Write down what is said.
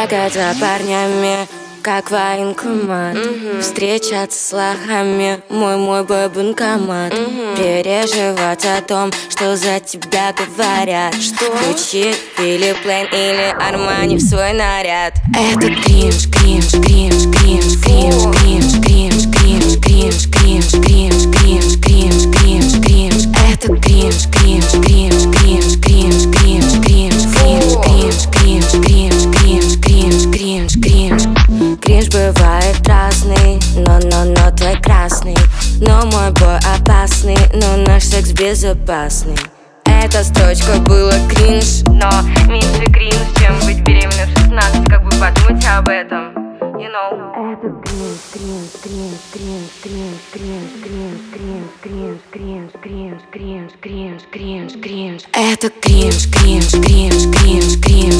Бегать за парнями, как военкомат. Встречаться с лохами, мой бой-банкомат. Переживать о том, что за тебя говорят. Включи Филипп Лейн или Армани в свой наряд. Это кринж, кринж, кринж, кринж, кринж, кринж, кринж, кринж, кринж, кринж, кринж, кринж, кринж, кринж, кринж. Это кринж, кринж, кринж, кринж, кринж, кринж, кринж, кринж, кринж, кринж, кринж, кринж, кринж, кринж. Кринж бывает разный, но твой красный. Но мой бой опасный, но наш секс безопасный. Эта строчка была кринж, но меньше кринж, чем быть беременной в 16. Как бы подумать об этом, you know. Это кринж, кринж, кринж, кринж, кринж, кринж, кринж, кринж, кринж, кринж, кринж, кринж, кринж, кринж. Это кринж, кринж, кринж, кринж, кринж,